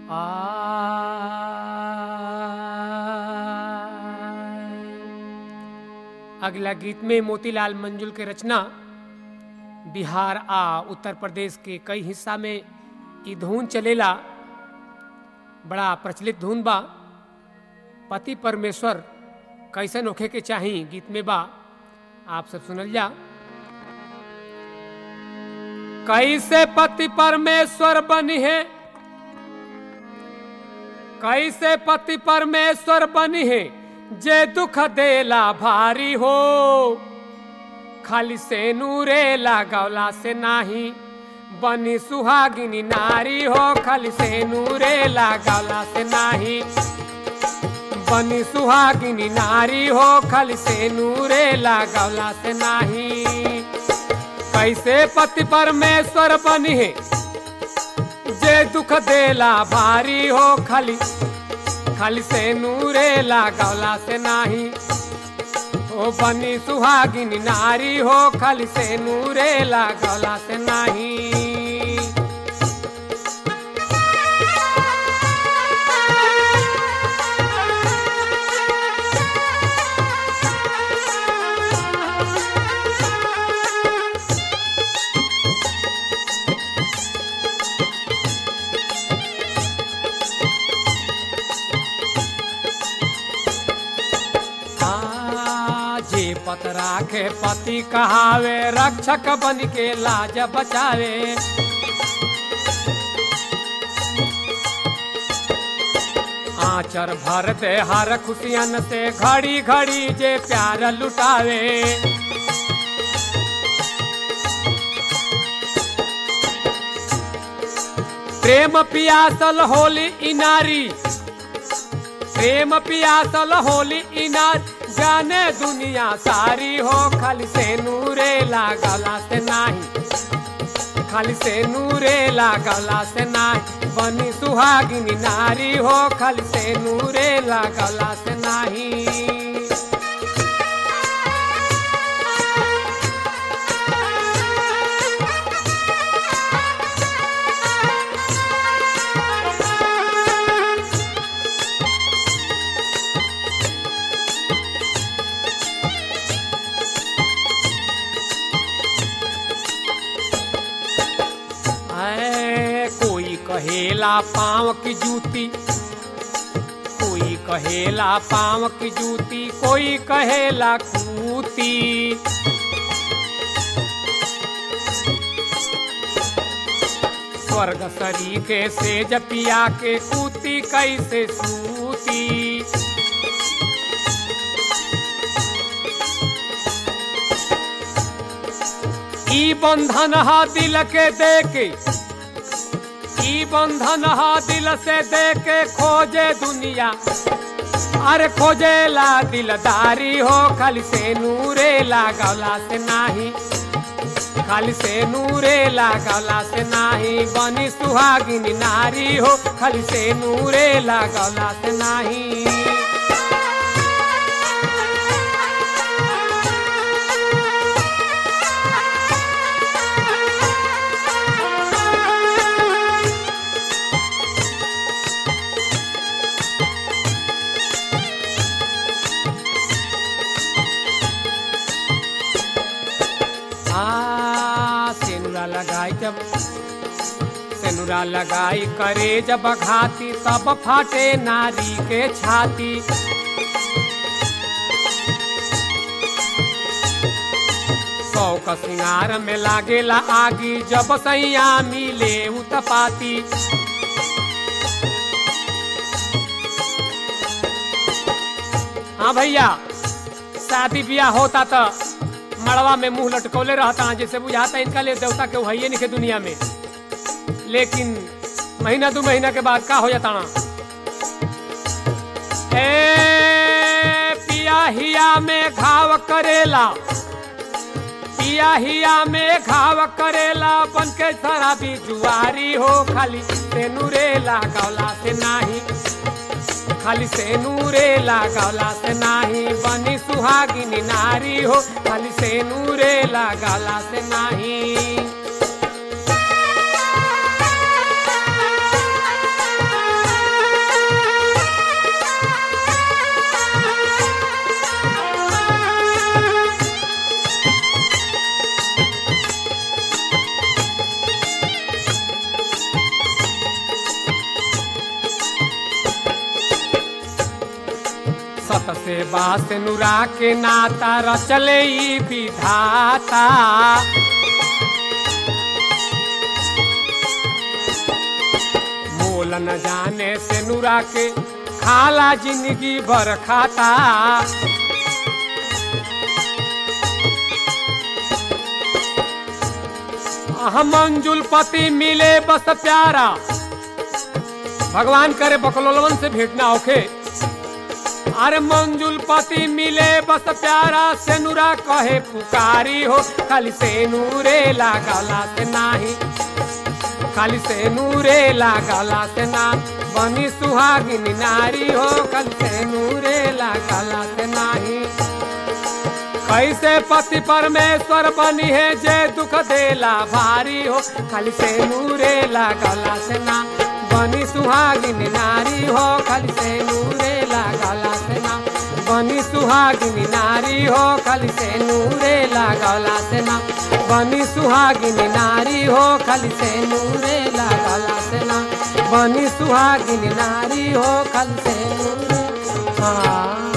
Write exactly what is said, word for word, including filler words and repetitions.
आ अगला गीत में मोतीलाल मंजुल के रचना बिहार आ उत्तर प्रदेश के कई हिस्सा में ई धुन चलेला, बड़ा प्रचलित धुन बा। पति परमेश्वर कैसन होखे के चाही गीत में बा, आप सब सुनल जा। कैसे पति परमेश्वर बनी है, कैसे पति परमेश्वर बनी है, जे दुख देला भारी हो, खाली से नूरे लागवला से नाही बनी सुहागिनी नारी हो, खाली से नूरे लागवला से नाही बनी सुहागिनी नारी हो, खाली से नूरे लागवला से नाही। कैसे पति परमेश्वर बनी है, जे दुख देला भारी हो, खाली खाली से नूरे लागवला से नाही ओ बनी सुहागिनी नारी हो, खाली से नूरे लागवला से नाही। पत राखे पति कहावे, रक्षक बन के लाज बचावे। आचर भर दे हर खुशियन से, घड़ी घड़ी जे प्यार लुटावे। प्रेम पियासल होली इनारी, प्रेम पियासल होली इनारी, जाने दुनिया सारी हो, खाली से नूरे लागवला से नाही खाली से नूरे लागवला से नाही बनी सुहागिनी नारी हो, खाली से नूरे लागवला से नाही। कहेला पाँव की जूती, कोई कहेला पाँव की जूती, कोई कहेला कूती। स्वर्ग सरीखे सेज पिया के, कूती कैसे सूती। ई बंधन हा दिल के देके, ई बंधन हा दिल से देके, खोजे दुनिया अरे खोजेला दिलदारी हो, खाली से नूरे लागवला से नाही खाली से नूरे लागवला से नाही बनी सुहागिनी नारी हो, खाली से नूरे लागवला से नाही। लगाई जब सेनुरा लगाई करे जब घाती, तब फाटे नारी के छाती। सौ का सिंगार में लागेला आगी, जब सैया मिले उतपाती। हाँ भैया, शादी ब्याह होता तो मड़वा में मुंह लटकौले रहता, जैसे बुझाता इनका ले देवता के वही नहीं के दुनिया में। लेकिन महीना दो महीना के बाद का हो जाता ना, ए पिया हिया में घाव करेला, पिया हिया में घाव करेला, बन के शराबी जुआरी हो, खाली से नूरे लागवला से नाही खाली से नूरे लागवला से नाही बनी सुहागिनी नारी हो, खाली से नूरे लागवला से नाही। कत से बास नुरा के नाता रचले ई विधाता। मोल न जाने से नुरा के खाला जिंदगी भर खाता। हम मंजुल पति मिले बस प्यारा, भगवान करे बकलोलवन से भेंट ना होखे। अरे मंजुल पति मिले बस प्यारा, सेनुरा कहे पुकारी हो, खाली सेनुरे लागला से नाही, खाली सेनुरे लागला से ना बनी सुहागिनी नारी हो, खाली सेनुरे लागला से नाही। कैसे पति परमेश्वर बनी है जे दुख देला भारी हो, खाली सेनुरे लागला से ना बनी सुहागिनी नारी हो, खाली सेनुरे लागला से ना बनी सुहागिनी नारी हो, खाली सेनुरे लागला से ना बनी सुहागिनी नारी हो, खाली सेनुरे लागला से ना बनी सुहागिनी नारी हो, खाली सेनुरे। हाँ।